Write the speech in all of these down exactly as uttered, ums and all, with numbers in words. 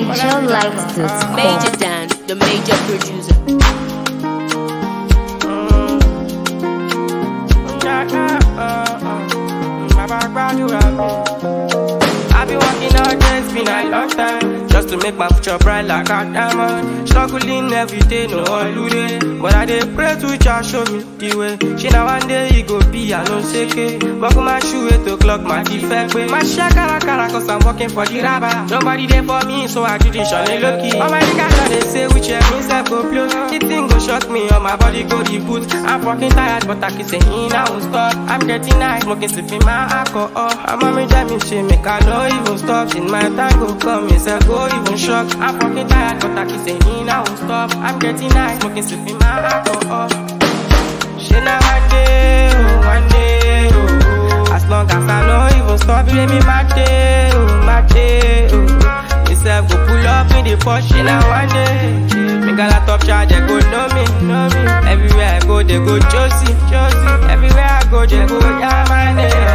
major life dot com. Major Dan, the major producer. I've been working all day, it's been a long time, just to make my future bright like a diamond. Struggling every day, no holiday, but I dey pray to Jah show me the way. She now one day he go be, I know seke. Buckle my shoe eight o'clock, my defect way. My share cara cara, cause I'm working for the rabba. Nobody there for me, so I do this shawty lucky. All my niggas know they say which year means I go blow. The thing go shock me, all my body go reboot. I'm fucking tired, but I keep saying I won't stop. I'm getting high, smoking, sipping my alcohol. I'm a major me shit, make I know even stop. Shit, my time go come, yes I go even shock. I'm fucking tired, but I keep saying I won't stop. I'm getting high, smoking, sipping my alcohol. Shit, now one day, oh, one day, oh. As long as I know even stop, you let me my day, oh, my day, oh. Myself go pull up in the Porsche, now one day. Make a lot of charge, they go know me, know me. Everywhere I go, they go Josie, Josie. Everywhere I go, they go, yeah, my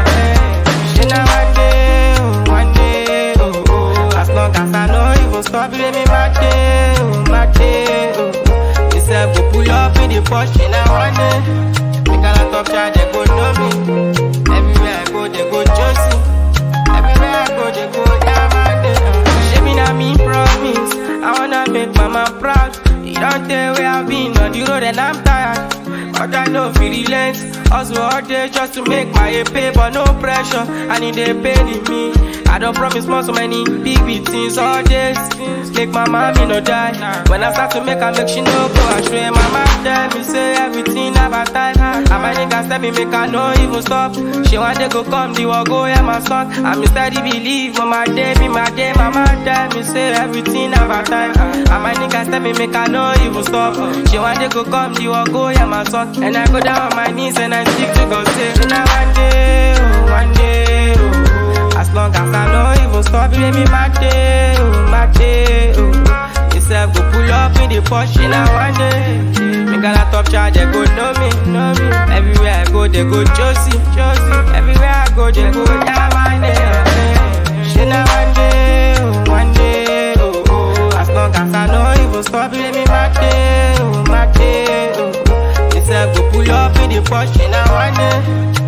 day. Shit, now one day, oh, one day, oh, oh. As long as I know even stop, you let me my day, oh, my day, oh. Myself go pull up in the Porsche, now one day. Make a lot of charge, they go know me. Everywhere I go, they go Josie. Everywhere I go, they go, yeah, my day. She been a me promise, I wanna make mama proud. You don't tell where I've been on the road and I'm tired, but I know feel relent. Also all day just to make my pay, but no pressure, I need they pay me. I don't promise more so many big big things all days. Make my mommy no die. When I start to make her make she no go astray. Mama tell me say everything about time. And my niggas tell me make her no even stop. She want to go come, the war go yeah my son. I'm steady believe on my day, be my day. Mama tell me say everything about time. And my niggas tell me make her no even stop. She want to go come, the war go yeah my son. And I go down on my knees and I speak to God say, now one day, oh, one day, oh. As long as I know even stop, you let me my day, oh, my day, oh. Myself go pull up in the Porsche, now one day. Make a lot of charge, they go know me, know me. Everywhere I go, they go Josie, Josie. Everywhere I go, they go, yeah, my day. She now one day, oh, one day, oh, oh. As long as I know even stop, you let me my day, oh, my day, oh. Myself go pull up in the Porsche, now one day.